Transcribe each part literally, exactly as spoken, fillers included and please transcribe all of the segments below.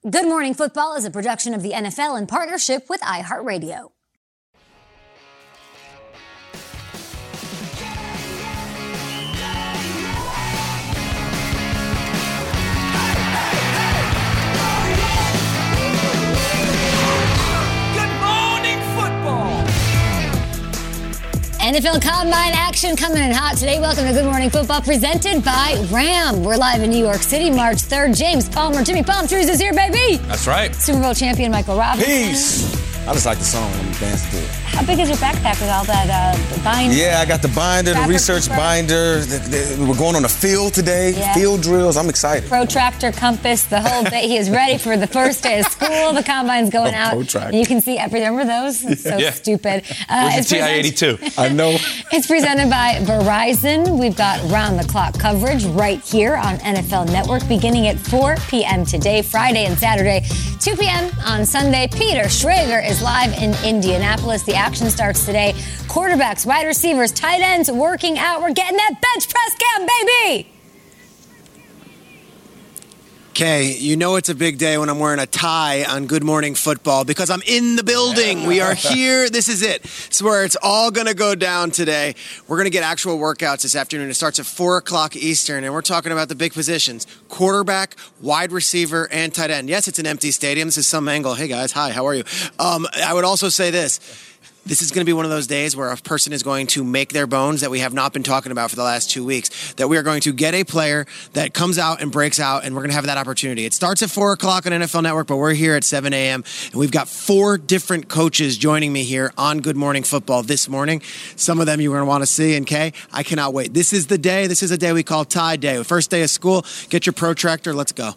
Good Morning Football is a production of the N F L in partnership with iHeartRadio. N F L Combine action coming in hot today. Welcome to Good Morning Football, presented by Ram. We're live in New York City, March third. James Palmer, Jimmy Palmtrees is here, baby. That's right. Super Bowl champion Michael Robinson. Peace. I just like the song. I'm dancing to it. How big is your backpack with all that uh, binder? Yeah, I got the binder, the research binder. The, the, we're going on the field today, yeah. Field drills. I'm excited. Protractor, compass, the whole day. He is ready for the first day of school. The combine's going out. Protractor. You can see everything. Remember those? It's so yeah. stupid. Uh, Where's the T I eighty-two? I know. It's presented by Verizon. We've got round-the-clock coverage right here on N F L Network beginning at four p.m. today, Friday and Saturday, two p.m. on Sunday. Peter Schrager is live in Indianapolis. The action starts today. Quarterbacks, wide receivers, tight ends working out. We're getting that bench press cam, baby! Okay, you know it's a big day when I'm wearing a tie on Good Morning Football because I'm in the building. We are here. This is it. This is where it's all going to go down today. We're going to get actual workouts this afternoon. It starts at four o'clock Eastern, and we're talking about the big positions: quarterback, wide receiver, and tight end. Yes, it's an empty stadium. This is some angle. Hey, guys. Hi, how are you? Um, I would also say this. This is going to be one of those days where a person is going to make their bones that we have not been talking about for the last two weeks, that we are going to get a player that comes out and breaks out, and we're going to have that opportunity. It starts at four o'clock on N F L Network, but we're here at seven a.m., and we've got four different coaches joining me here on Good Morning Football this morning. Some of them you're going to want to see, and Kay, I cannot wait. This is the day. This is a day we call tie day. First day of school, get your protractor. Let's go.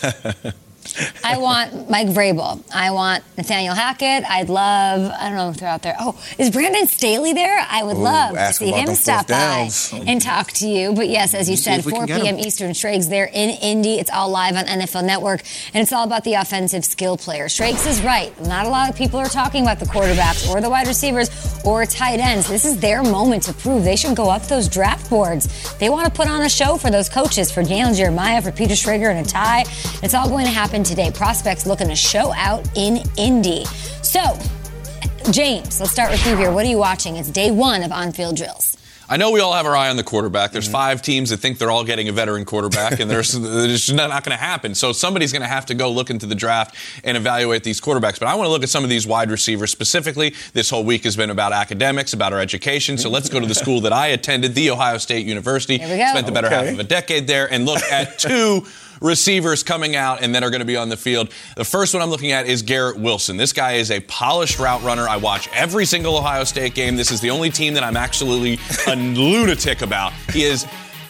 I want Mike Vrabel. I want Nathaniel Hackett. I'd love, I don't know if they're out there. Oh, is Brandon Staley there? I would Ooh, love to see him stop by and talk to you. But yes, as you said, four p.m. Eastern, Schrags there in Indy. It's all live on N F L Network, and it's all about the offensive skill player. Schrags is right. Not a lot of people are talking about the quarterbacks or the wide receivers or tight ends. This is their moment to prove they should go up those draft boards. They want to put on a show for those coaches, for Daniel Jeremiah, for Peter Schrager, and a tie. It's all going to happen today. Prospects looking to show out in Indy. So, James, let's start with you here. What are you watching? It's day one of on-field drills. I know we all have our eye on the quarterback. There's mm-hmm. five teams that think they're all getting a veteran quarterback, and there's it's not, not going to happen. So somebody's going to have to go look into the draft and evaluate these quarterbacks. But I want to look at some of these wide receivers specifically. This whole week has been about academics, about our education. So let's go to the school that I attended, The Ohio State University. Here we go. Spent the better okay. half of a decade there, and look at two receivers coming out and then are going to be on the field. The first one I'm looking at is Garrett Wilson. This guy is a polished route runner. I watch every single Ohio State game. This is the only team that I'm actually a lunatic about. He is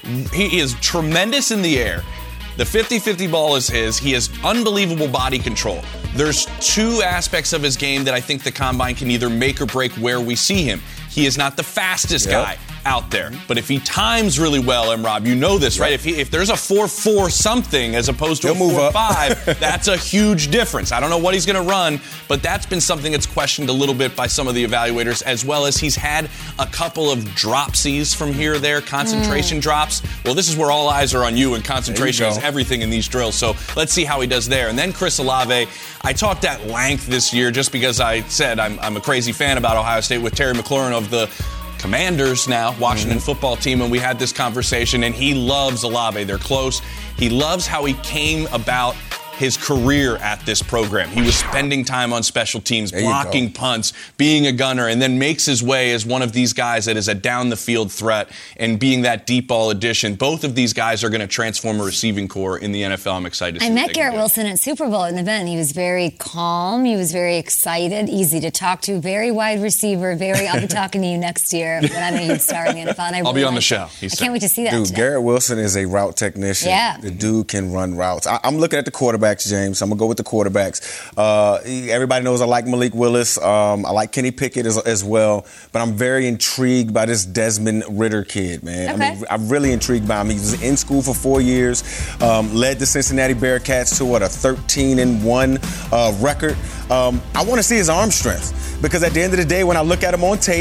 he is tremendous in the air. The fifty-fifty ball is his. He has unbelievable body control. There's two aspects of his game that I think the Combine can either make or break where we see him. He is not the fastest yep. guy out there. But if he times really well, and Rob, you know this, right? If he, if there's a four four something as opposed to He'll a four five, that's a huge difference. I don't know what he's going to run, but that's been something that's questioned a little bit by some of the evaluators, as well as he's had a couple of dropsies from here or there, concentration mm. drops. Well, this is where all eyes are on you, and concentration is everything in these drills. So let's see how he does there. And then Chris Olave, I talked at length this year just because I said I'm, I'm a crazy fan about Ohio State with Terry McLaurin of the Commanders now, Washington mm-hmm. football team, and we had this conversation, and he loves Olave. They're close. He loves how he came about his career at this program. He was spending time on special teams, there blocking punts, being a gunner, and then makes his way as one of these guys that is a down-the-field threat and being that deep ball addition. Both of these guys are going to transform a receiving core in the N F L. I'm excited to see I met Garrett Wilson at Super Bowl at an event. He was very calm. He was very excited, easy to talk to, very wide receiver, very, I'll be talking to you next year when I'm a huge star in the N F L. And I I'll really be on the it. show. I can't wait to see that Dude, today. Garrett Wilson is a route technician. Yeah. The dude can run routes. I, I'm looking at the quarterbacks, James. I'm going to go with the quarterbacks. Uh, everybody knows I like Malik Willis. Um, I like Kenny Pickett as, as well. But I'm very intrigued by this Desmond Ridder kid, man. Okay. I mean, I'm really intrigued by him. He was in school for four years, um, led the Cincinnati Bearcats to, what, a thirteen and one uh, record. Um, I want to see his arm strength because at the end of the day, when I look at him on tape,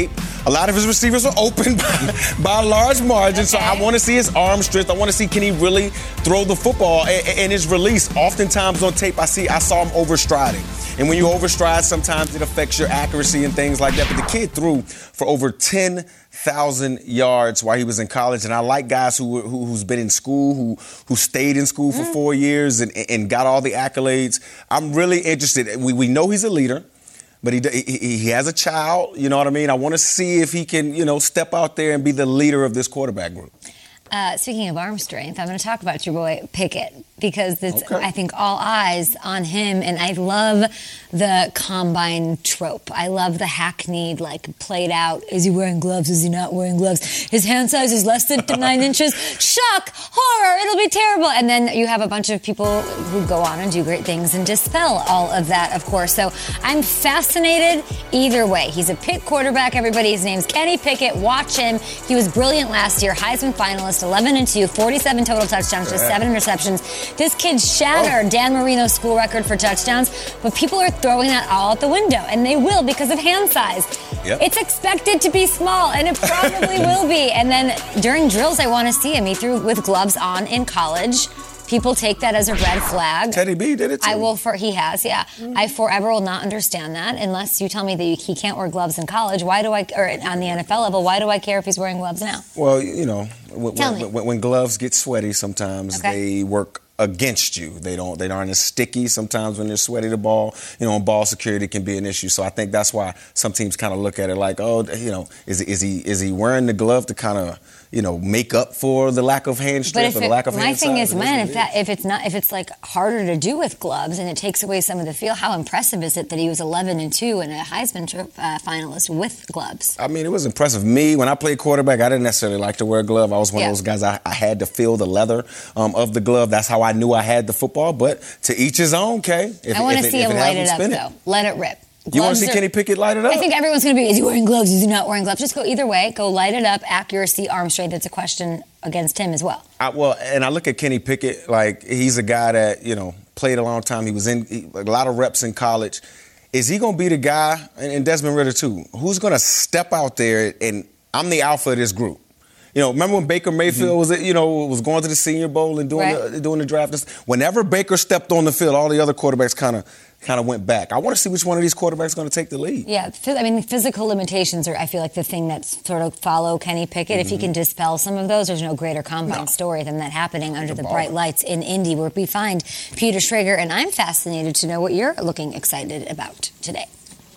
A lot of his receivers are open by, by a large margin, okay. So I want to see his arm strength. I want to see, can he really throw the football and, and his release. Oftentimes on tape, I see I saw him overstriding. And when you overstride, sometimes it affects your accuracy and things like that. But the kid threw for over ten thousand yards while he was in college. And I like guys who, who who's been in school, who who stayed in school for mm. four years and, and got all the accolades. I'm really interested. We we know he's a leader, but he, he he has a child. You know what I mean? I want to see if he can, you know, step out there and be the leader of this quarterback group. Uh, speaking of arm strength, I'm going to talk about your boy Pickett because this, okay. I think all eyes on him, and I love the combine trope. I love the hackneyed, like, played out. Is he wearing gloves? Is he not wearing gloves? His hand size is less than nine inches. Shock! Horror! It'll be terrible. And then you have a bunch of people who go on and do great things and dispel all of that, of course. So I'm fascinated either way. He's a Pitt quarterback, everybody. His name's Kenny Pickett. Watch him. He was brilliant last year, Heisman finalist. eleven and two, forty-seven total touchdowns, just seven interceptions. This kid shattered Dan Marino's school record for touchdowns, but people are throwing that all out the window, and they will because of hand size. Yep. It's expected to be small, and it probably will be. And then during drills, I want to see him. He threw with gloves on in college. People take that as a red flag. Teddy B did it too. I will for he has, yeah. Mm-hmm. I forever will not understand that unless you tell me that he can't wear gloves in college. Why do I, or on the N F L level, why do I care if he's wearing gloves now? Well, you know, when, tell when, me. when, when gloves get sweaty, sometimes okay. they work against you. They don't. They aren't as sticky. Sometimes when they're sweaty, the ball, you know, ball security can be an issue. So I think that's why some teams kind of look at it like, oh, you know, is is he is he wearing the glove to kind of, you know, make up for the lack of hand strength or the it, lack of hand size? My thing size? is, man, if that if it's not if it's like harder to do with gloves and it takes away some of the feel, how impressive is it that he was eleven and two and a Heisman uh, finalist with gloves? I mean, it was impressive. Me, when I played quarterback, I didn't necessarily like to wear a glove. I was one yeah. of those guys. I, I had to feel the leather um, of the glove. That's how I knew I had the football. But to each his own, Kay. If, I want to see him light it up, though. Let it rip. Gloves you want to see are, Kenny Pickett light it up? I think everyone's going to be, is he wearing gloves? Is he not wearing gloves? Just go either way. Go light it up. Accuracy, arm strength. It's a question against him as well. I, well, and I look at Kenny Pickett like he's a guy that, you know, played a long time. He was in he, a lot of reps in college. Is he going to be the guy, and, and Desmond Ridder too, who's going to step out there and I'm the alpha of this group? You know, remember when Baker Mayfield mm-hmm. was, you know, was going to the Senior Bowl and doing right. the, doing the draft? Whenever Baker stepped on the field, all the other quarterbacks kind of kind of went back. I want to see which one of these quarterbacks is going to take the lead. Yeah, I mean, physical limitations are, I feel like, the thing that's sort of follow Kenny Pickett. Mm-hmm. If he can dispel some of those, there's no greater combine no. story than that happening under the, the bright lights in Indy, where we find Peter Schrager. And I'm fascinated to know what you're looking excited about today.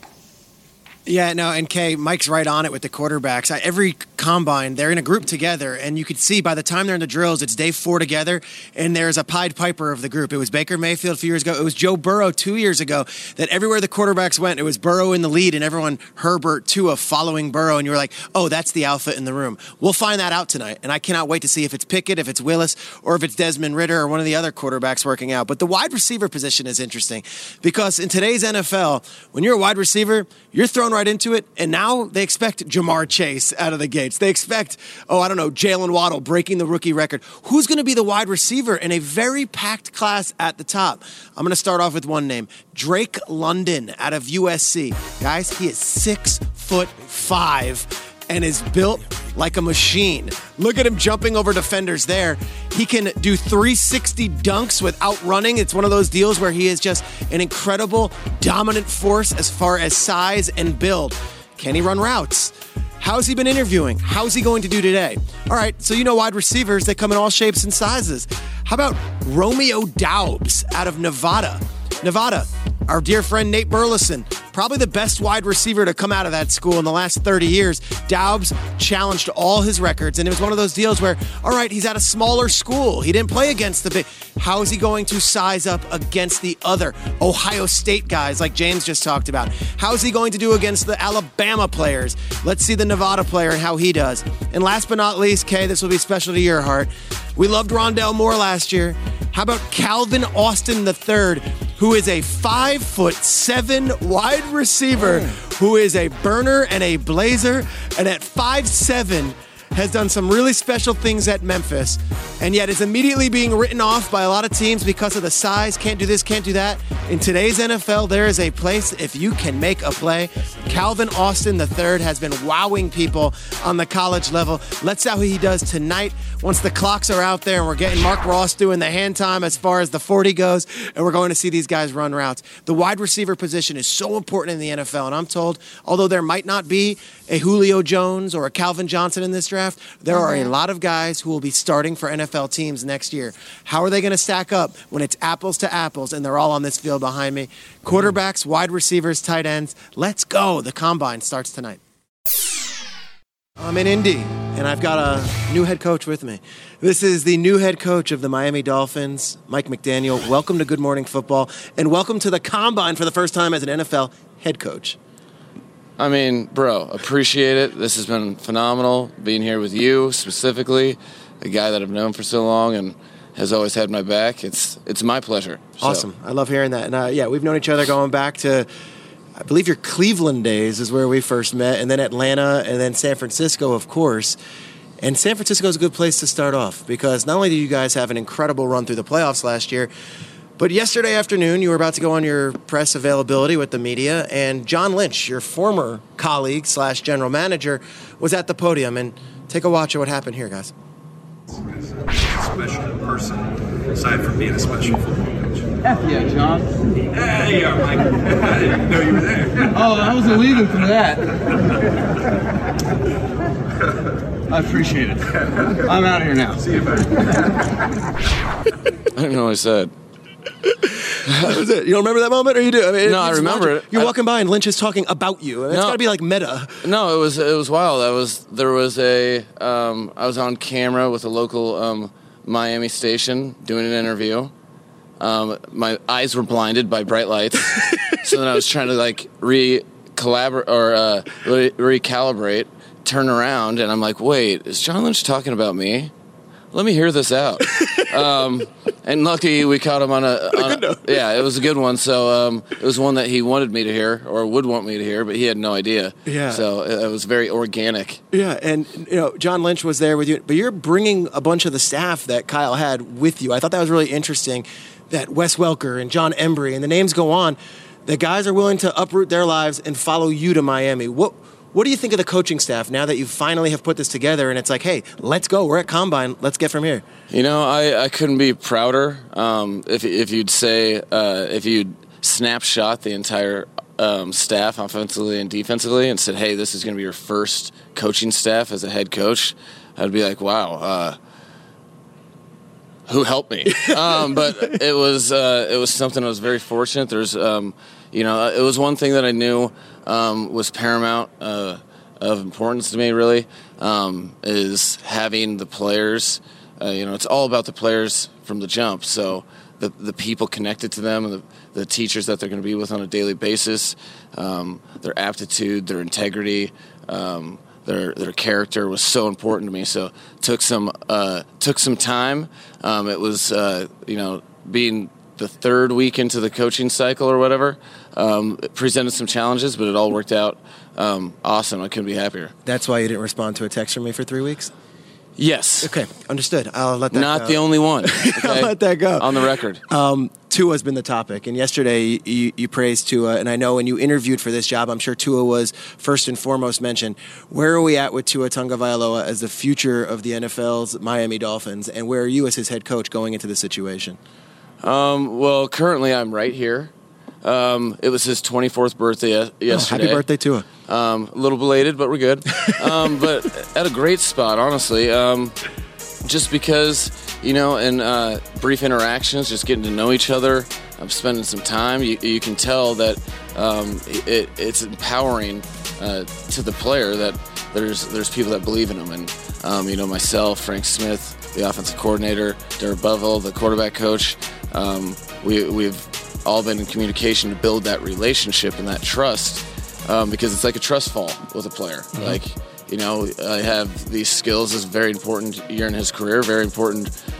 Yeah, no, and Kay, Mike's right on it with the quarterbacks. I, every combine, they're in a group together, and you could see by the time they're in the drills, it's day four together, and there's a Pied Piper of the group. It was Baker Mayfield a few years ago. It was Joe Burrow two years ago, that everywhere the quarterbacks went, it was Burrow in the lead, and everyone, Herbert, Tua, following Burrow, and you were like, oh, that's the alpha in the room. We'll find that out tonight, and I cannot wait to see if it's Pickett, if it's Willis, or if it's Desmond Ridder, or one of the other quarterbacks working out. But the wide receiver position is interesting, because in today's N F L, when you're a wide receiver, you're thrown right into it, and now they expect Jamar Chase out of the gates. They expect, oh, I don't know, Jalen Waddle breaking the rookie record. Who's going to be the wide receiver in a very packed class at the top? I'm going to start off with one name, Drake London out of U S C. Guys, he is six foot five and is built like a machine. Look at him jumping over defenders there. He can do three sixty dunks without running. It's one of those deals where he is just an incredible, dominant force as far as size and build. Can he run routes? How's he been interviewing? How's he going to do today? All right, so you know wide receivers, they come in all shapes and sizes. How about Romeo Doubs out of Nevada? Nevada, our dear friend Nate Burleson, probably the best wide receiver to come out of that school in the last thirty years. Doubs challenged all his records, and it was one of those deals where, all right, he's at a smaller school. He didn't play against the big. How is he going to size up against the other Ohio State guys like James just talked about? How is he going to do against the Alabama players? Let's see the Nevada player and how he does. And last but not least, Kay, this will be special to your heart. We loved Rondale Moore last year. How about Calvin Austin the third, who is a five foot seven wide receiver, who is a burner and a blazer, and at five seven, has done some really special things at Memphis, and yet is immediately being written off by a lot of teams because of the size, can't do this, can't do that. In today's N F L, there is a place if you can make a play. Calvin Austin the third has been wowing people on the college level. Let's see how he does tonight once the clocks are out there and we're getting Mark Ross doing the hand time as far as the forty goes, and we're going to see these guys run routes. The wide receiver position is so important in the N F L, and I'm told, although there might not be a Julio Jones or a Calvin Johnson in this draft, there are a lot of guys who will be starting for N F L teams next year. How are they going to stack up when it's apples to apples and they're all on this field behind me? Quarterbacks, wide receivers, tight ends. Let's go. The Combine starts tonight. I'm in Indy, and I've got a new head coach with me. This is the new head coach of the Miami Dolphins, Mike McDaniel. Welcome to Good Morning Football, and welcome to the Combine for the first time as an N F L head coach. I mean, bro, appreciate it. This has been phenomenal, being here with you specifically, a guy that I've known for so long and has always had my back. It's it's my pleasure. So. Awesome. I love hearing that. And uh, yeah, we've known each other going back to, I believe your Cleveland days is where we first met, and then Atlanta, and then San Francisco, of course. And San Francisco is a good place to start off because not only did you guys have an incredible run through the playoffs last year, but yesterday afternoon, you were about to go on your press availability with the media, and John Lynch, your former colleague slash general manager, was at the podium. And take a watch of what happened here, guys. Special person, aside from being a special football coach. F yeah, John. Hey, you are, Mike. I didn't know you were there. Oh, I wasn't leaving for that. I appreciate it. I'm out of here now. See you, buddy. I don't know what I said. That was it. You don't remember that moment, or you do? I mean, no, I remember it. You're I, walking by and Lynch is talking about you. It's no, got to be like meta. No, it was it was wild. I was there was a um, I was on camera with a local um, Miami station doing an interview. Um, my eyes were blinded by bright lights, so then I was trying to like re collaborate or uh, re- recalibrate, turn around, and I'm like, wait, is John Lynch talking about me? Let me hear this out. um, and lucky we caught him on a, on a yeah, it was a good one. So um, it was one that he wanted me to hear or would want me to hear, but he had no idea. Yeah. So it, it was very organic. Yeah, and you know, John Lynch was there with you, but you're bringing a bunch of the staff that Kyle had with you. I thought that was really interesting. That Wes Welker and John Embry and the names go on. The guys are willing to uproot their lives and follow you to Miami. What What do you think of the coaching staff now that you finally have put this together and it's like, hey, let's go. We're at Combine. Let's get from here. You know, I, I couldn't be prouder. Um, if if you'd say uh, if you'd snapshot the entire um, staff offensively and defensively and said, hey, this is going to be your first coaching staff as a head coach, I'd be like, wow. Uh, who helped me? um, but it was uh, it was something I was very fortunate. There's um, you know, it was one thing that I knew um, was paramount uh, of importance to me. Really, um, is having the players. Uh, you know, it's all about the players from the jump. So the the people connected to them and the, the teachers that they're going to be with on a daily basis, um, their aptitude, their integrity. Um, Their their character was so important to me, so took some uh, took some time. Um, it was uh, you know being the third week into the coaching cycle or whatever. Um, it presented some challenges, but it all worked out um, awesome. I couldn't be happier. That's why you didn't respond to a text from me for three weeks? Yes. Okay, understood. I'll let that Not go. the only one. Okay? I'll let that go. On the record. Um, Tua's been the topic, and yesterday you, you praised Tua, and I know when you interviewed for this job, I'm sure Tua was first and foremost mentioned. Where are we at with Tua Tagovailoa as the future of the N F L's Miami Dolphins, and where are you as his head coach going into the situation? Um, well, currently I'm right here. Um, it was his twenty-fourth birthday yesterday. Oh, happy birthday, Tua. Um, a little belated, but we're good. um, but at a great spot, honestly. Um, just because, you know, in uh, brief interactions, just getting to know each other, I'm spending some time. You, you can tell that um, it, it's empowering uh, to the player that there's there's people that believe in him. And, um, you know, myself, Frank Smith, the offensive coordinator, Derek Bevell, the quarterback coach, um, we, we've all been in communication to build that relationship and that trust, um, because it's like a trust fall with a player. Mm-hmm. Like, you know, I have these skills is very important year in his career, very important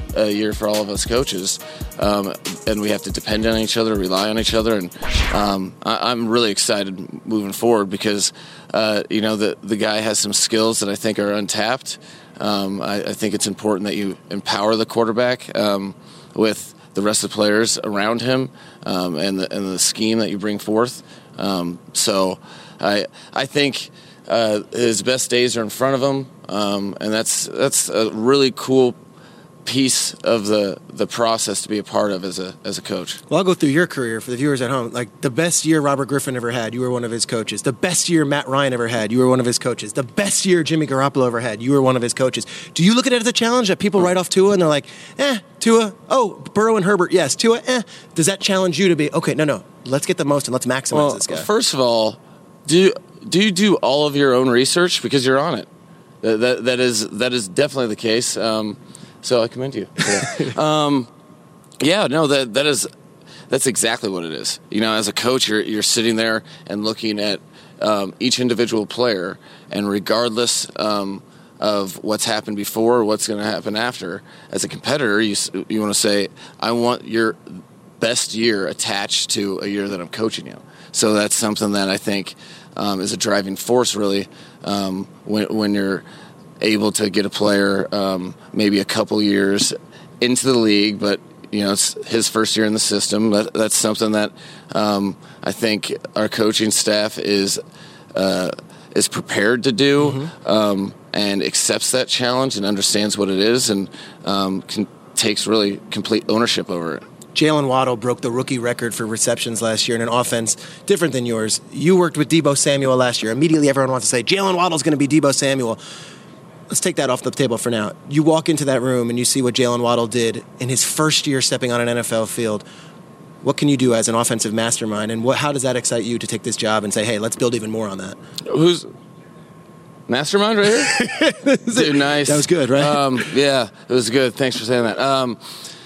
uh, year for all of us coaches, um, and we have to depend on each other, rely on each other, and um, I, I'm really excited moving forward because uh, you know the the guy has some skills that I think are untapped. Um, I, I think it's important that you empower the quarterback um, with the rest of the players around him um, and the and the scheme that you bring forth. Um, so I I think uh, his best days are in front of him, um, and that's that's a really cool piece of the the process to be a part of as a as a coach. Well, I'll go through your career for the viewers at home. Like the best year Robert Griffin ever had, you were one of his coaches. The best year Matt Ryan ever had, you were one of his coaches. The best year Jimmy Garoppolo ever had, you were one of his coaches. Do you look at it as a challenge that people write off Tua and they're like, eh, Tua, oh, Burrow and Herbert, yes, Tua, eh. Does that challenge you to be, okay, no, no, let's get the most and let's maximize well, this guy? First of all, do do you do all of your own research because you're on it? That that, that is that is definitely the case. Um, So I commend you. Yeah. um, yeah, no, that that is that's exactly what it is. You know, as a coach, you're you're sitting there and looking at um, each individual player, and regardless um, of what's happened before or what's going to happen after, as a competitor, you you want to say, I want your best year attached to a year that I'm coaching you. So that's something that I think um, is a driving force, really, um, when when you're able to get a player um, maybe a couple years into the league, but you know it's his first year in the system. That, that's something that um, I think our coaching staff is uh, is prepared to do mm-hmm. um, and accepts that challenge and understands what it is and um, can, takes really complete ownership over it. Jalen Waddle broke the rookie record for receptions last year in an offense different than yours. You worked with Deebo Samuel last year. Immediately everyone wants to say, Jalen Waddle's going to be Deebo Samuel. Let's take that off the table for now. You walk into that room and you see what Jalen Waddle did in his first year stepping on an N F L field. What can you do as an offensive mastermind, and what, how does that excite you to take this job and say, hey, let's build even more on that? Who's mastermind right here? Dude, nice. That was good, right? Um, yeah, it was good. Thanks for saying that. Um,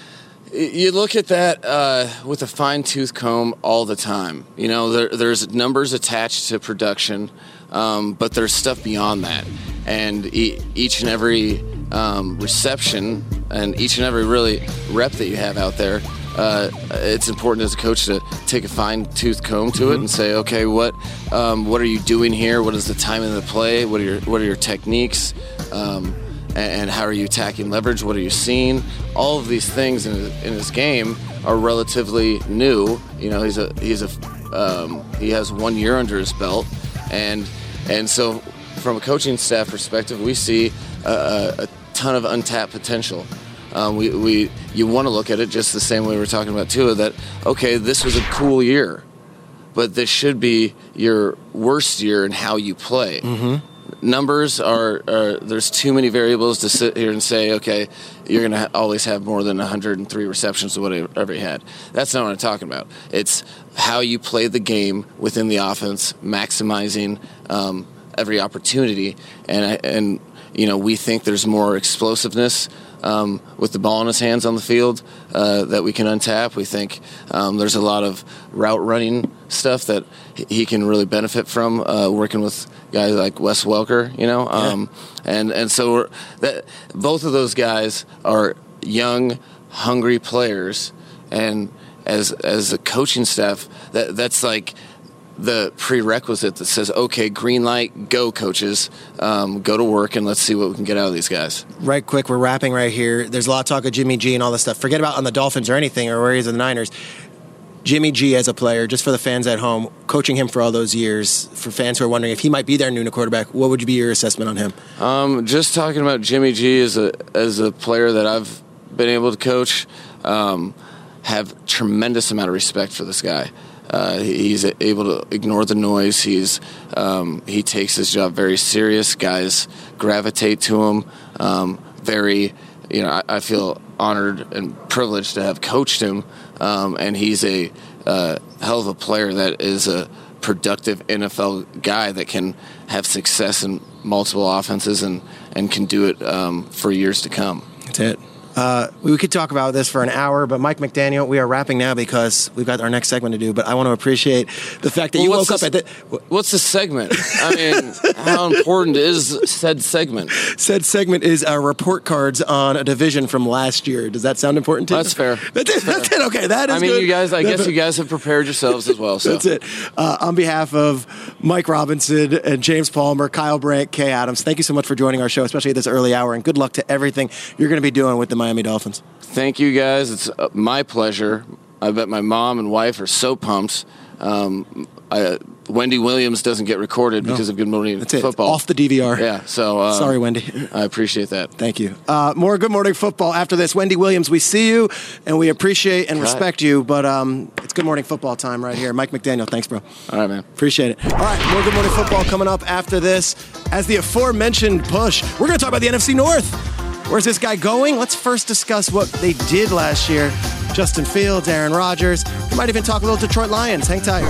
you look at that uh, with a fine-tooth comb all the time. You know, there, there's numbers attached to production, um, but there's stuff beyond that. And e- each and every um, reception and each and every really rep that you have out there, uh, it's important as a coach to take a fine-tooth comb to it and say, okay, what um, what are you doing here? What is the timing of the play? What are your what are your techniques? Um, and, and how are you attacking leverage? What are you seeing? All of these things in his, in his game are relatively new. You know, he's a he's a um, he has one year under his belt, and and so. From a coaching staff perspective, we see a, a ton of untapped potential. Um, we, we, you want to look at it just the same way we were talking about Tua, that, okay, this was a cool year, but this should be your worst year in how you play. Mm-hmm. Numbers are, are, there's too many variables to sit here and say, okay, you're going to ha- always have more than one hundred three receptions or whatever you had. That's not what I'm talking about. It's how you play the game within the offense, maximizing um, every opportunity, and and you know we think there's more explosiveness um, with the ball in his hands on the field uh, that we can untap. We think um, there's a lot of route running stuff that he can really benefit from uh, working with guys like Wes Welker, you know, um, yeah. and and so we're, that both of those guys are young, hungry players, and as as a coaching staff, that that's like the prerequisite that says, okay, green light, go coaches, um, go to work, and let's see what we can get out of these guys. Right quick, we're wrapping right here. There's a lot of talk of Jimmy G and all this stuff. Forget about on the Dolphins or anything, or where he's in the Niners. Jimmy G as a player, just for the fans at home, coaching him for all those years, for fans who are wondering if he might be their new quarterback, what would be your assessment on him? Um, just talking about Jimmy G as a, as a player that I've been able to coach, um, have tremendous amount of respect for this guy. Uh, he's able to ignore the noise. He's um, he takes his job very serious. Guys gravitate to him. Um, very, you know, I, I feel honored and privileged to have coached him. Um, and he's a uh, hell of a player that is a productive N F L guy that can have success in multiple offenses and, and can do it um, for years to come. That's it. Uh, we could talk about this for an hour, but Mike McDaniel, we are wrapping now because we've got our next segment to do. But I want to appreciate the fact that well, you woke this, up at the. What's the segment? I mean, how important is said segment? Said segment is uh, report cards on a division from last year. Does that sound important to you? That's fair. That's it. That's it. Okay, that is. I mean, good. you guys. I guess you guys have prepared yourselves as well. So. That's it. Uh, on behalf of Mike Robinson and James Palmer, Kyle Brandt, Kay Adams, thank you so much for joining our show, especially at this early hour, and good luck to everything you're going to be doing with the Miami Dolphins. Thank you, guys. It's my pleasure. I bet my mom and wife are so pumped. Um, I, Wendy Williams doesn't get recorded because no. of Good Morning That's Football. It. Off the D V R. Yeah. So uh, sorry, Wendy. I appreciate that. Thank you. Uh, more Good Morning Football after this. Wendy Williams, we see you and we appreciate and Cut. respect you, but um, it's Good Morning Football time right here. Mike McDaniel, thanks, bro. All right, man. Appreciate it. All right, more Good Morning Football coming up after this. As the aforementioned push, we're going to talk about the N F C North. Where's this guy going? Let's first discuss what they did last year. Justin Fields, Aaron Rodgers. We might even talk a little Detroit Lions. Hang tight.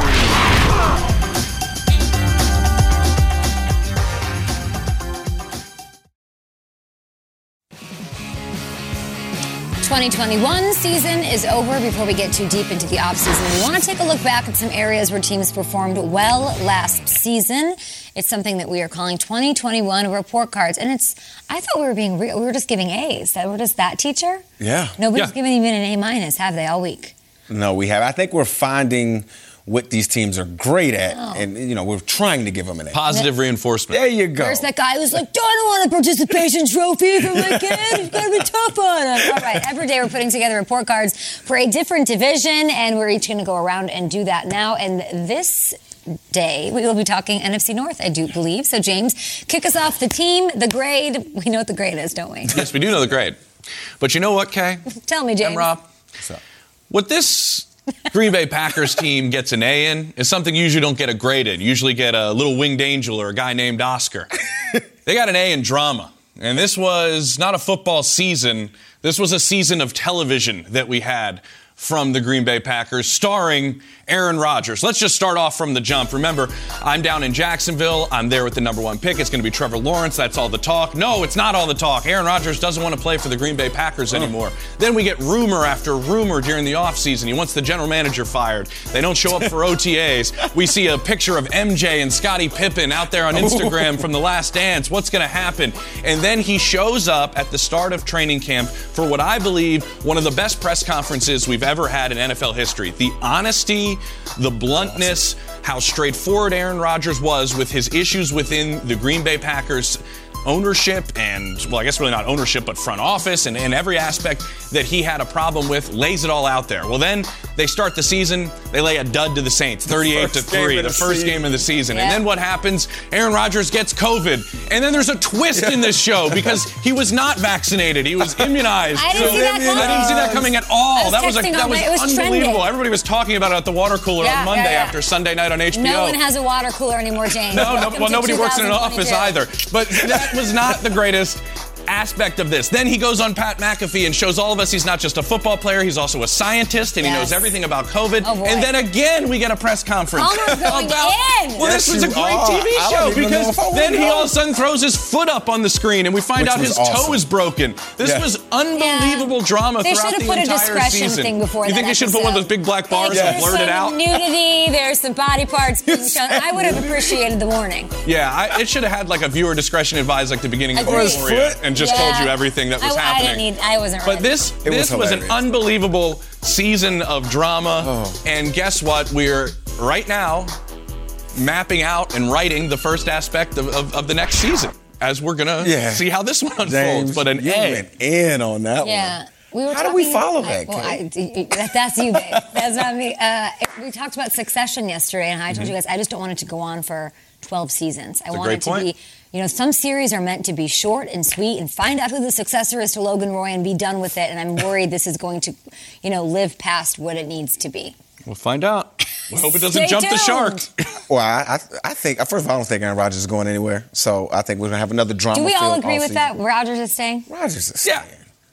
twenty twenty-one season is over. Before we get too deep into the offseason, we want to take a look back at some areas where teams performed well last season. It's something that we are calling twenty twenty-one report cards. And it's, I thought we were being real. We were just giving A's. That we're just that teacher? Yeah. Nobody's yeah. given even an A minus, have they, all week? No, we have. I think we're finding what these teams are great at, oh. and you know we're trying to give them an A. Positive reinforcement. There you go. There's that guy who's like, I don't want a participation trophy for my kid. It's got to be tough on him. All right, every day we're putting together report cards for a different division, and we're each going to go around and do that now. And this day we will be talking N F C North, I do believe. So James, kick us off. The team, the grade. We know what the grade is, don't we? Yes, we do know the grade. But you know what, Kay? Tell me, James. And Rob, what's up? What this Green Bay Packers team gets an A in is something you usually don't get a grade in. You usually get a little winged angel or a guy named Oscar. They got an A in drama. And this was not a football season. This was a season of television that we had from the Green Bay Packers, starring Aaron Rodgers. Let's just start off from the jump. Remember, I'm down in Jacksonville. I'm there with the number one pick. It's going to be Trevor Lawrence. That's all the talk. No, it's not all the talk. Aaron Rodgers doesn't want to play for the Green Bay Packers anymore. Oh. Then we get rumor after rumor during the offseason. He wants the general manager fired. They don't show up for O T As. We see a picture of M J and Scottie Pippen out there on Instagram from The Last Dance. What's going to happen? And then he shows up at the start of training camp for what I believe one of the best press conferences we've ever had in N F L history. The honesty, the bluntness, how straightforward Aaron Rodgers was with his issues within the Green Bay Packers ownership and, well, I guess really not ownership, but front office and, and every aspect that he had a problem with, lays it all out there. Well, then they start the season, they lay a dud to the Saints, thirty-eight to three, the first game of the season. Yeah. And then what happens? Aaron Rodgers gets COVID. And then there's a twist in this show because he was not vaccinated. He was immunized. I didn't, so see, that coming. I didn't see that coming at all. Was that was, a, that was, was unbelievable. trending. Everybody was talking about it at the water cooler yeah, on Monday yeah, yeah. after Sunday night on H B O. No one has a water cooler anymore, James. No, no well, nobody works in an office either. But that was not the greatest aspect of this. Then he goes on Pat McAfee and shows all of us he's not just a football player, he's also a scientist, and yes. he knows everything about COVID. Oh, and then again, we get a press conference Palmer's going about, in. well, yes, this was a great are. T V show because then he know. all of a sudden throws his foot up on the screen and we find Which out his awesome. toe is broken. This yeah. was unbelievable yeah. drama they throughout the put entire a discretion season. Thing before you think that they should have put one of those big black bars like, and blurred it out? Nudity, there's some body parts being shown. I would have appreciated the warning. Yeah, I, it should have had like a viewer discretion advised like the beginning of Agreed. the story and just yeah. told you everything that was I, happening. I didn't need, I wasn't ready. But this, it this was, was, was an unbelievable season of drama. Oh. And guess what? We're right now mapping out and writing the first aspect of, of, of the next season as we're going to yeah. see how this one unfolds. James, but an you A. went in on that yeah. one. We were How talking, do we follow that? I, well, I, that that's you, babe. That's not me. Uh, we talked about Succession yesterday, and I told mm-hmm. you guys I just don't want it to go on for twelve seasons. I that's want it to point. be, you know, some series are meant to be short and sweet and find out who the successor is to Logan Roy and be done with it. And I'm worried this is going to, you know, live past what it needs to be. We'll find out. We hope it doesn't Stay jump tuned. the shark. Well, I, I, I think, first of all, I don't think Aaron Rodgers is going anywhere. So I think we're going to have another drama. Do we all agree all with season. that? Rodgers is staying? Rodgers is staying. Yeah.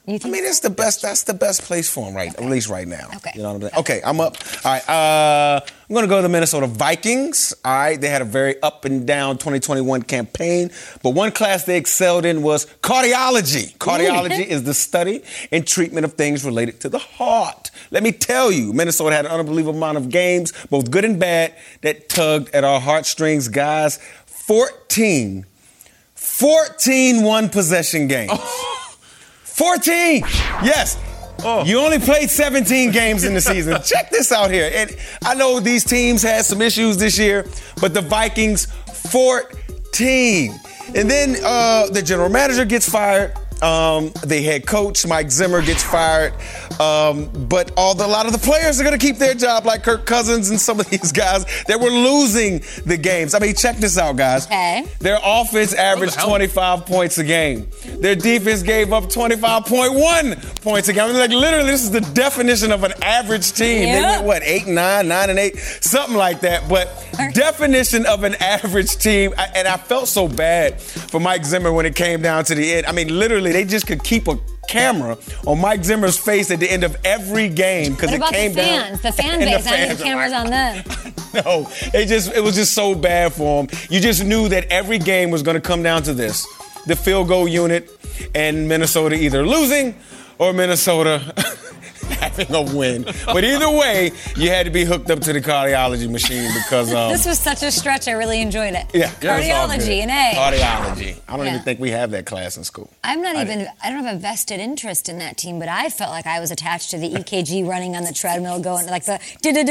You I think mean, so? it's the best. That's the best place for him, right? Okay. At least right now. Okay. You know what I'm saying? Okay, I'm up. All right. Uh, I'm going to go to the Minnesota Vikings. All right. They had a very up and down twenty twenty-one campaign, but one class they excelled in was cardiology. Cardiology is the study and treatment of things related to the heart. Let me tell you, Minnesota had an unbelievable amount of games, both good and bad, that tugged at our heartstrings, guys. fourteen, fourteen one-possession games. Oh. fourteen! Yes. Oh. You only played seventeen games in the season. Check this out here. And I know these teams had some issues this year, but the Vikings, fourteen. And then uh, the general manager gets fired. Um, the head coach, Mike Zimmer, gets fired. Um, but all the, a lot of the players are going to keep their job, like Kirk Cousins and some of these guys that were losing the games. I mean, check this out, guys. Okay. Their offense averaged twenty-five points a game. Their defense gave up twenty-five point one points a game. I mean, like, literally, this is the definition of an average team. Yep. They went, what, eight and nine, nine and eight, something like that. But definition of an average team. I, and I felt so bad for Mike Zimmer when it came down to the end. I mean, literally, they just could keep a camera on Mike Zimmer's face at the end of every game because it came the down. fans? The fan base. the I need the cameras on them. No, it just it was just so bad for him. You just knew that every game was going to come down to this: the field goal unit and Minnesota either losing or Minnesota having a win. But either way, you had to be hooked up to the cardiology machine because um, this was such a stretch. I really enjoyed it. Yeah, cardiology, an A. Cardiology. I don't yeah. even think we have that class in school. I'm not I even. didn't. I don't have a vested interest in that team, but I felt like I was attached to the E K G running on the treadmill, going like the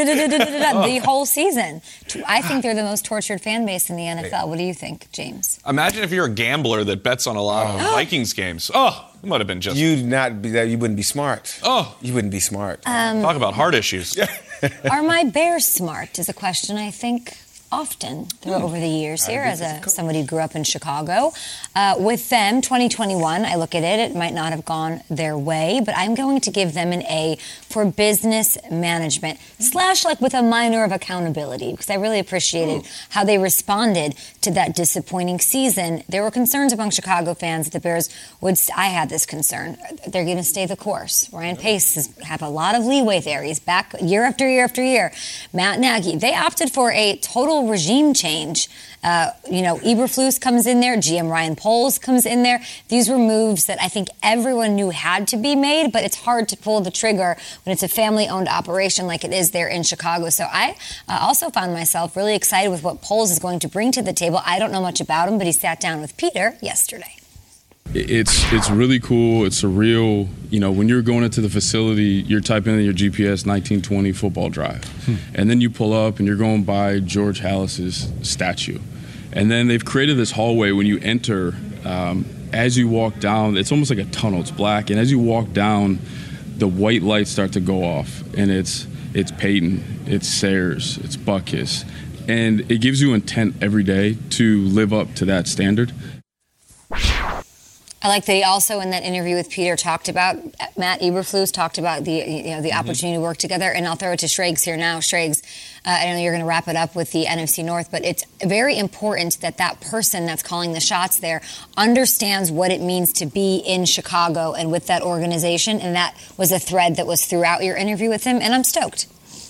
the whole season. I think they're the most tortured fan base in the N F L. What do you think, James? Imagine if you're a gambler that bets on a lot of Vikings games. Oh. It might have been just. You'd not be that. You wouldn't be smart. Oh, you wouldn't be smart. Um, Talk about heart issues. Are my Bears smart? Is a question I think often through mm. over the years here as a somebody who grew up in Chicago. Uh, with them, twenty twenty-one, I look at it, it might not have gone their way, but I'm going to give them an A for business management, slash like with a minor of accountability, because I really appreciated mm. how they responded to that disappointing season. There were concerns among Chicago fans that the Bears would, I had this concern, they're going to stay the course. Ryan Pace has have a lot of leeway there. He's back year after year after year. Matt Nagy, they opted for a total regime change. Uh, you know, Eberflus comes in there, G M Ryan Poles comes in there. These were moves that I think everyone knew had to be made, but it's hard to pull the trigger when it's a family-owned operation like it is there in Chicago. So I uh, also found myself really excited with what Poles is going to bring to the table. I don't know much about him, but he sat down with Peter yesterday. It's it's really cool. It's surreal. You know, when you're going into the facility, you're typing in your G P S nineteen twenty football drive. Hmm. And then you pull up and you're going by George Halas's statue. And then they've created this hallway when you enter. Um, as you walk down, it's almost like a tunnel. It's black. And as you walk down, the white lights start to go off. And it's it's Peyton, it's Sayers, it's Butkus. And it gives you intent every day to live up to that standard. I like that he also, in that interview with Peter, talked about, Matt Eberflus talked about the you know the mm-hmm. opportunity to work together. And I'll throw it to Schrags here now. Schrags, uh, I know you're going to wrap it up with the N F C North, but it's very important that that person that's calling the shots there understands what it means to be in Chicago and with that organization. And that was a thread that was throughout your interview with him, and I'm stoked.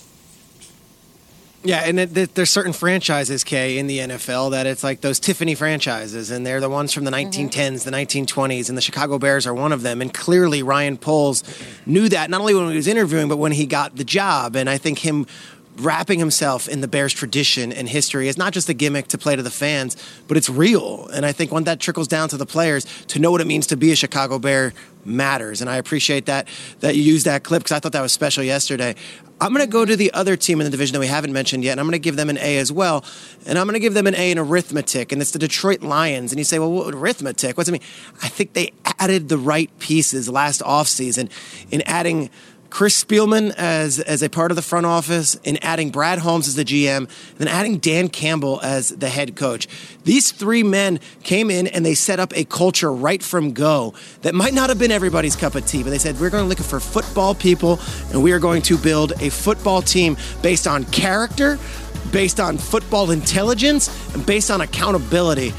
Yeah, and it, it, there's certain franchises, Kay, in the N F L that it's like those Tiffany franchises, and they're the ones from the nineteen tens, mm-hmm. the nineteen twenties, and the Chicago Bears are one of them. And clearly Ryan Poles knew that, not only when he was interviewing, but when he got the job. And I think him wrapping himself in the Bears tradition and history is not just a gimmick to play to the fans, but it's real. And I think when that trickles down to the players, to know what it means to be a Chicago Bear matters. And I appreciate that that you used that clip because I thought that was special yesterday. I'm going to go to the other team in the division that we haven't mentioned yet, and I'm going to give them an A as well. And I'm going to give them an A in arithmetic, and it's the Detroit Lions. And you say, well, what arithmetic? What's it mean? I think they added the right pieces last offseason in adding Chris Spielman as as a part of the front office, in adding Brad Holmes as the G M, and then adding Dan Campbell as the head coach. These three men came in and they set up a culture right from go that might not have been everybody's cup of tea, but they said, we're going to look for football people, and we are going to build a football team based on character, based on football intelligence, and based on accountability.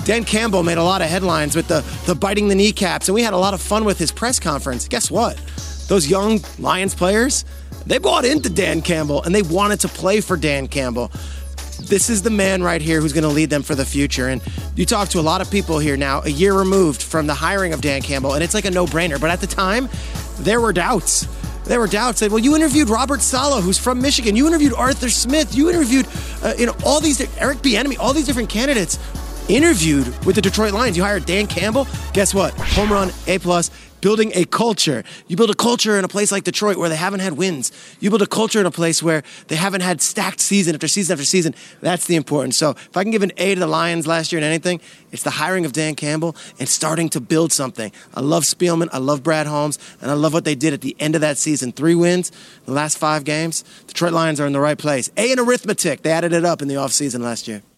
Dan Campbell made a lot of headlines with the, the biting the kneecaps, and we had a lot of fun with his press conference. Guess what? Those young Lions players, they bought into Dan Campbell, and they wanted to play for Dan Campbell. This is the man right here who's going to lead them for the future. And you talk to a lot of people here now, a year removed from the hiring of Dan Campbell, and it's like a no-brainer. But at the time, there were doubts. There were doubts. Well, you interviewed Robert Saleh, who's from Michigan. You interviewed Arthur Smith. You interviewed, uh, you know, all these, Eric Bieniemy, all these different candidates interviewed with the Detroit Lions. You hired Dan Campbell. Guess what? Home run, A plus. Building a culture. You build a culture in a place like Detroit where they haven't had wins. You build a culture in a place where they haven't had stacked season after season after season. That's the importance. So if I can give an A to the Lions last year in anything, it's the hiring of Dan Campbell and starting to build something. I love Spielman. I love Brad Holmes. And I love what they did at the end of that season. Three wins, the last five games. Detroit Lions are in the right place. A in arithmetic. They added it up in the offseason last year.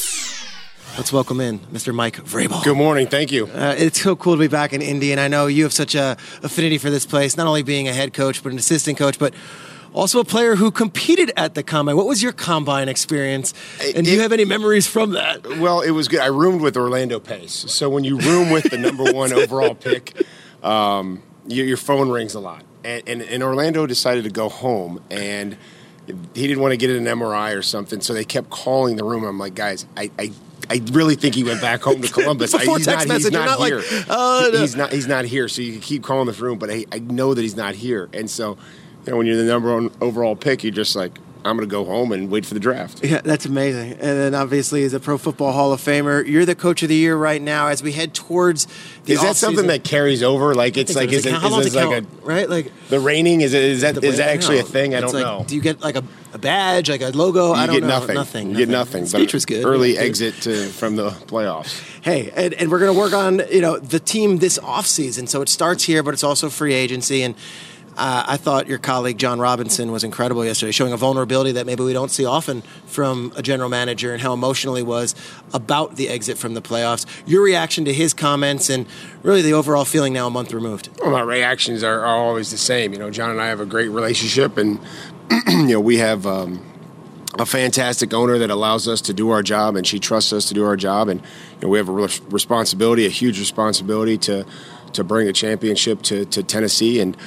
Let's welcome in Mister Mike Vrabel. Good morning. Thank you. Uh, it's so cool to be back in Indy, and I know you have such a affinity for this place, not only being a head coach, but an assistant coach, but also a player who competed at the Combine. What was your Combine experience, and it, do you have any memories from that? Well, it was good. I roomed with Orlando Pace. So when you room with the number one overall pick, um, your, your phone rings a lot. And, and, and Orlando decided to go home, and he didn't want to get an M R I or something, so they kept calling the room. I'm like, guys, I, I I really think he went back home to Columbus. Before I, he's text not, message, he's not, not here. Like, uh, no. He's not. He's not here. So you can keep calling this room, but I, I know that he's not here. And so, you know, when you're the number one overall pick, you're just like, I'm going to go home and wait for the draft. Yeah, that's amazing. And then obviously, as a Pro Football Hall of Famer, you're the Coach of the Year right now as we head towards the Is that something that carries over? Like it's like is it, how long is does it like count, a right? Like the reigning is it, is that is that actually know. a thing? I it's don't like, know. Do you get like a, a badge, like a logo? You I don't get know. nothing. Nothing. You get nothing. The speech but was good. Early yeah, exit to from the playoffs. Hey, and, and we're going to work on you know the team this offseason. So it starts here, but it's also free agency. And uh, I thought your colleague John Robinson was incredible yesterday, showing a vulnerability that maybe we don't see often from a general manager, and how emotional he was about the exit from the playoffs. Your reaction to his comments and really the overall feeling now a month removed. Well, my reactions are, are always the same. You know, John and I have a great relationship, and you know we have um, a fantastic owner that allows us to do our job, and she trusts us to do our job, and you know, we have a re- responsibility, a huge responsibility to to bring a championship to, to Tennessee, and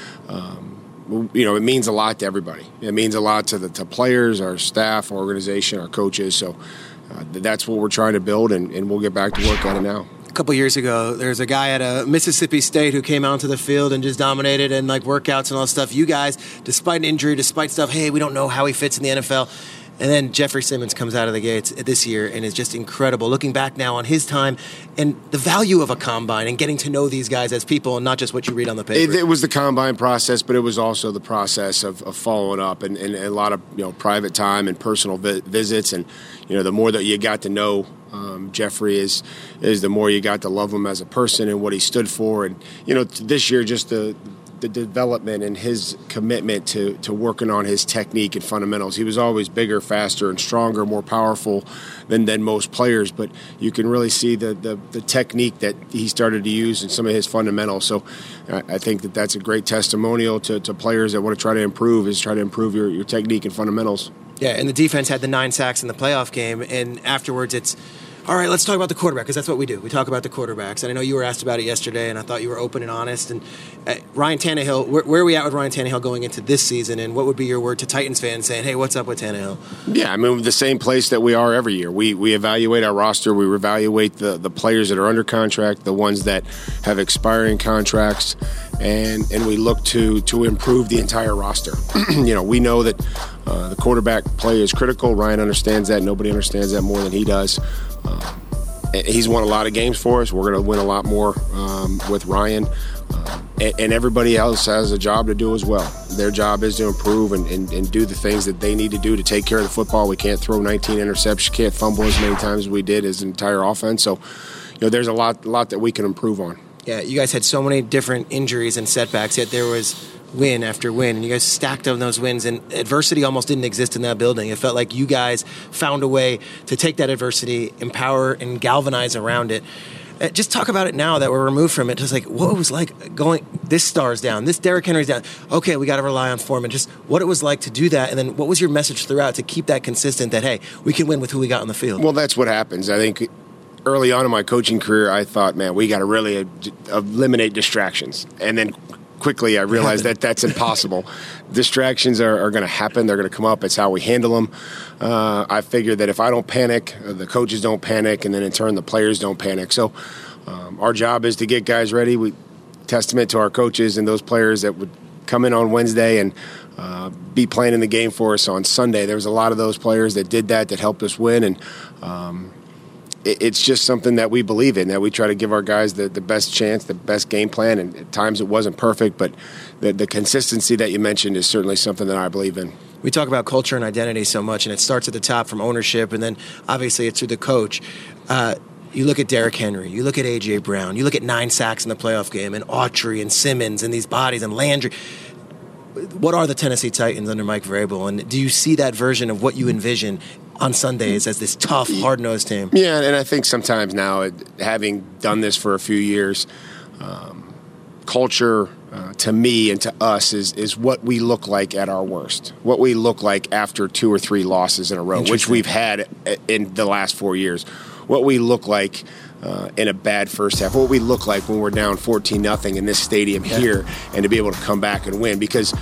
um, you know it means a lot to everybody. It means a lot to the to players, our staff, our organization, our coaches. So uh, that's what we're trying to build, and, and we'll get back to work on it now. A couple years ago, there's a guy at a Mississippi State who came out to the field and just dominated and like workouts and all that stuff. You guys, despite an injury, despite stuff, hey, we don't know how he fits in the N F L. And then Jeffrey Simmons comes out of the gates this year and is just incredible. Looking back now on his time and the value of a combine and getting to know these guys as people and not just what you read on the paper. It, it was the combine process, but it was also the process of, of following up and, and a lot of you know private time and personal vi- visits. And you know the more that you got to know um, Jeffrey is is the more you got to love him as a person and what he stood for. And you know this year just the. the development and his commitment to, to working on his technique and fundamentals. He was always bigger, faster, and stronger, more powerful than, than most players, but you can really see the, the, the technique that he started to use in some of his fundamentals. So I, I think that that's a great testimonial to, to players that want to try to improve, is try to improve your, your technique and fundamentals. Yeah, and the defense had the nine sacks in the playoff game, and afterwards it's, all right, let's talk about the quarterback, because that's what we do. We talk about the quarterbacks. And I know you were asked about it yesterday, and I thought you were open and honest. And uh, Ryan Tannehill, where, where are we at with Ryan Tannehill going into this season? And what would be your word to Titans fans saying, hey, what's up with Tannehill? Yeah, I mean, the same place that we are every year. We we evaluate our roster. We evaluate the, the players that are under contract, the ones that have expiring contracts, and, and we look to to improve the entire roster. You know, we know that uh, the quarterback play is critical. Ryan understands that. Nobody understands that more than he does. Um, he's won a lot of games for us. We're going to win a lot more um, with Ryan. Uh, and, and everybody else has a job to do as well. Their job is to improve and, and, and do the things that they need to do to take care of the football. We can't throw nineteen interceptions, can't fumble as many times as we did as an entire offense. So, you know, there's a lot, lot that we can improve on. Yeah, you guys had so many different injuries and setbacks, yet there was win after win, and you guys stacked on those wins, and adversity almost didn't exist in that building. It felt like you guys found a way to take that adversity, empower, and galvanize around it. Uh, just talk about it now that we're removed from it. Just like what it was like going, this star's down, this Derrick Henry's down. Okay, we got to rely on Foreman. Just what it was like to do that, and then what was your message throughout to keep that consistent that, hey, we can win with who we got on the field? Well, that's what happens. I think early on in my coaching career, I thought, man, we got to really uh, eliminate distractions. And then quickly I realized that that's impossible. Distractions are, are going to happen. They're going to come up. It's how we handle them. Uh, I figured that if I don't panic, the coaches don't panic, and then in turn the players don't panic. So um, our job is to get guys ready. We testament to our coaches and those players that would come in on Wednesday and uh, be playing in the game for us on Sunday. There was a lot of those players that did that, that helped us win. And um, it, it's just something that we believe in, that we try to give our guys the, the best chance, the best game plan. And at times it wasn't perfect, but the, the consistency that you mentioned is certainly something that I believe in. We talk about culture and identity so much, and it starts at the top from ownership, and then obviously it's through the coach. Uh, you look at Derrick Henry, you look at A J. Brown, you look at nine sacks in the playoff game, and Autry and Simmons and these bodies and Landry. What are the Tennessee Titans under Mike Vrabel, and do you see that version of what you envision on Sundays as this tough, hard-nosed team? Yeah, and I think sometimes now, having done this for a few years, um, culture uh, to me and to us is is what we look like at our worst, what we look like after two or three losses in a row, which we've had in the last four years, what we look like uh, in a bad first half, what we look like when we're down fourteen nothing in this stadium yeah. here, and to be able to come back and win. Because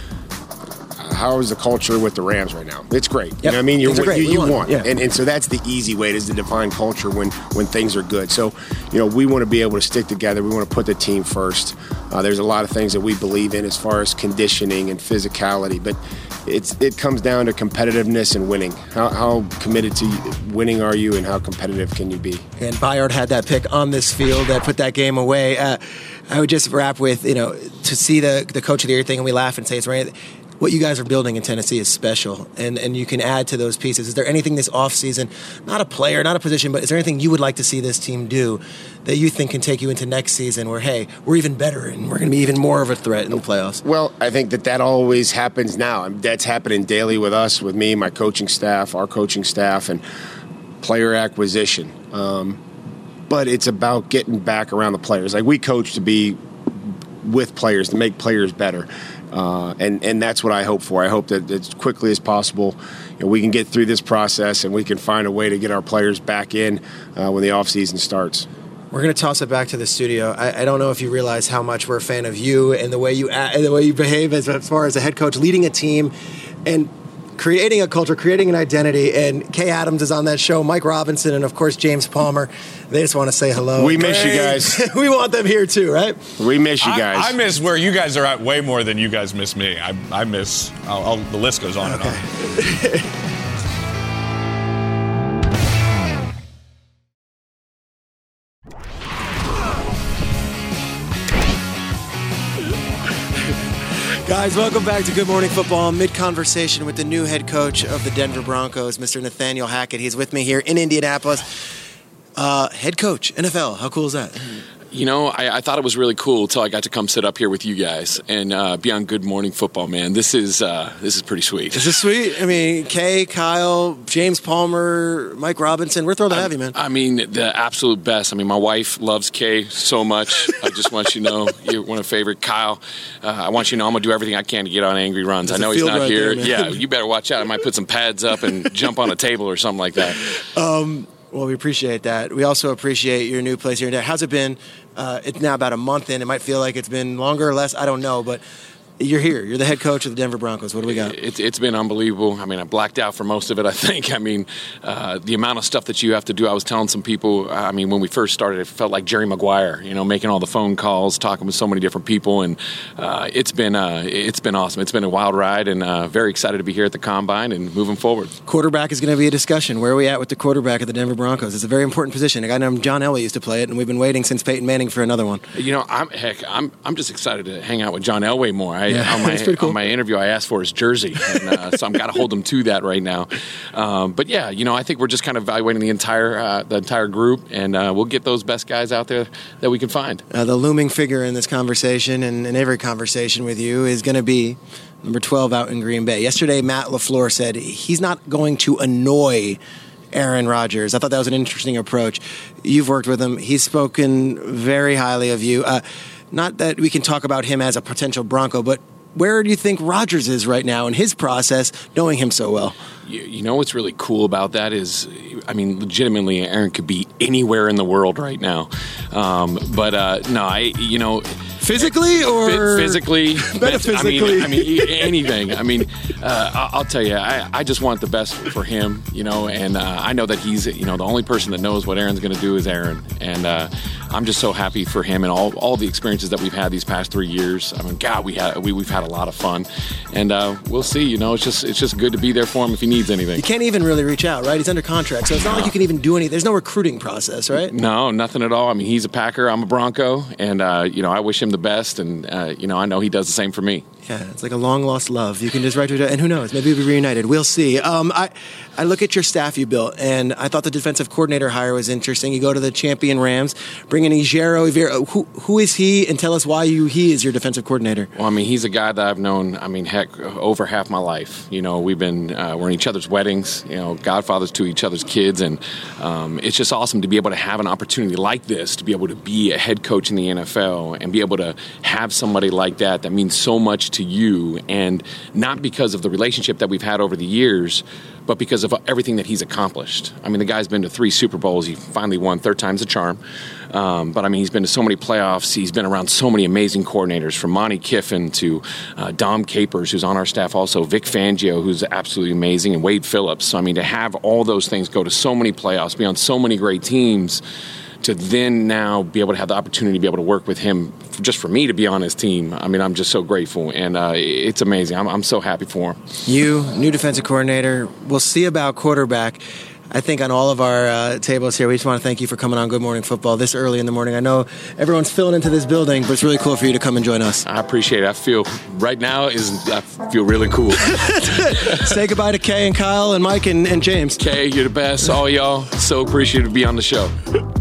how is the culture with the Rams right now? It's great. Yep. You know what I mean? You're, you, you, you want. Yeah. And, and so that's the easy way, is to define culture when, when things are good. So, you know, we want to be able to stick together. We want to put the team first. Uh, there's a lot of things that we believe in as far as conditioning and physicality, but it's it comes down to competitiveness and winning. How, how committed to winning are you, and how competitive can you be? And Bayard had that pick on this field that put that game away. Uh, I would just wrap with, you know, to see the, the coach of the year thing, and we laugh and say it's right. What you guys are building in Tennessee is special, and, and you can add to those pieces. Is there anything this offseason, not a player, not a position, but is there anything you would like to see this team do that you think can take you into next season where, hey, we're even better and we're going to be even more of a threat in the playoffs? Well, I think that that always happens now. I mean, that's happening daily with us, with me, my coaching staff, our coaching staff, and player acquisition. Um, but it's about getting back around the players. Like, we coach to be with players, to make players better. Uh, and, and that's what I hope for. I hope that as quickly as possible, you know, we can get through this process and we can find a way to get our players back in uh, when the offseason starts. We're going to toss it back to the studio. I, I don't know if you realize how much we're a fan of you and the way you and the way you behave as, as far as a head coach, leading a team and creating a culture, creating an identity. And Kay Adams is on that show, Mike Robinson, and, of course, James Palmer. They just want to say hello. We miss Great. you guys. We want them here, too, right? We miss you guys. I, I miss where you guys are at way more than you guys miss me. I, I miss, I'll, I'll, the list goes on okay. and on. Guys, welcome back to Good Morning Football. Mid-conversation with the new head coach of the Denver Broncos, Mister Nathaniel Hackett. He's with me here in Indianapolis. Uh, head coach, N F L. How cool is that? You know, I, I thought it was really cool until I got to come sit up here with you guys and uh, be on Good Morning Football, man. This is uh, this is pretty sweet. Is this sweet? I mean, Kay, Kyle, James Palmer, Mike Robinson, we're thrilled to have you, man. I mean, the absolute best. I mean, my wife loves Kay so much. I just want you to know you're one of my favorite. Kyle, uh, I want you to know I'm going to do everything I can to get on Angry Runs. There's I know he's not right here. There, yeah, you better watch out. I might put some pads up and jump on a table or something like that. Um, well, we appreciate that. We also appreciate your new place here in Denver. How's it been? Uh, it's now about a month in. It might feel like it's been longer or less. I don't know, but you're here. You're the head coach of the Denver Broncos. What do we got? It's, it's been unbelievable. I mean, I blacked out for most of it, I think. I mean, uh, the amount of stuff that you have to do. I was telling some people, I mean, when we first started, it felt like Jerry Maguire, you know, making all the phone calls, talking with so many different people. And uh, it's been uh, it's been awesome. It's been a wild ride, and uh, very excited to be here at the Combine and moving forward. Quarterback is going to be a discussion. Where are we at with the quarterback of the Denver Broncos? It's a very important position. A guy named John Elway used to play it, and we've been waiting since Peyton Manning for another one. You know, I'm heck, I'm I'm just excited to hang out with John Elway more. I, yeah, on my, that's pretty cool. On my interview, I asked for his jersey, and, uh, so I'm got to hold him to that right now. Um, but yeah, you know, I think we're just kind of evaluating the entire uh, the entire group, and uh, we'll get those best guys out there that we can find. Uh, the looming figure in this conversation and in every conversation with you is going to be number twelve out in Green Bay. Yesterday, Matt LaFleur said he's not going to annoy Aaron Rodgers. I thought that was an interesting approach. You've worked with him. He's spoken very highly of you. Uh, not that we can talk about him as a potential Bronco, but where do you think Rodgers is right now in his process, knowing him so well? You, you know what's really cool about that is, I mean, legitimately, Aaron could beat anywhere in the world right now. Um, but uh, no, I you know. Physically or physically, metaphysically? I mean, I mean, anything. I mean, uh, I'll tell you, I, I just want the best for him, you know, and uh, I know that he's, you know, the only person that knows what Aaron's going to do is Aaron, and uh, I'm just so happy for him and all all the experiences that we've had these past three years. I mean, God, we had we, we've had a lot of fun, and uh, we'll see. You know, it's just it's just good to be there for him if he needs anything. You can't even really reach out, right? He's under contract, so it's not no. like you can even do anything. There's no recruiting process, right? No, nothing at all. I mean, he's a Packer, I'm a Bronco, and uh, you know, I wish him the best, and uh, you know, I know he does the same for me. Yeah, it's like a long lost love. You can just write to it, and who knows? Maybe we'll be reunited. We'll see. Um, I, I look at your staff you built, and I thought the defensive coordinator hire was interesting. You go to the champion Rams, bring in Ejiro Evero. Who who is he? And tell us why you he is your defensive coordinator. Well, I mean, he's a guy that I've known. I mean, heck, over half my life. You know, we've been uh, we're in each other's weddings. You know, godfathers to each other's kids, and um, it's just awesome to be able to have an opportunity like this, to be able to be a head coach in the N F L, and be able to have somebody like that that means so much to you. And not because of the relationship that we've had over the years, but because of everything that he's accomplished. I mean, the guy's been to three Super Bowls. He finally won. Third time's a charm. Um, but, I mean, he's been to so many playoffs. He's been around so many amazing coordinators, from Monty Kiffin to uh, Dom Capers, who's on our staff also, Vic Fangio, who's absolutely amazing, and Wade Phillips. So, I mean, to have all those things, go to so many playoffs, be on so many great teams, to then now be able to have the opportunity to be able to work with him, just for me to be on his team. I mean, I'm just so grateful, and uh, it's amazing. I'm, I'm so happy for him. You, new defensive coordinator. We'll see about quarterback. I think on all of our uh, tables here, we just want to thank you for coming on Good Morning Football this early in the morning. I know everyone's filling into this building, but it's really cool for you to come and join us. I appreciate it. I feel right now is I feel really cool. Say goodbye to Kay and Kyle and Mike and, and James. Kay, you're the best. All y'all, so appreciative to be on the show.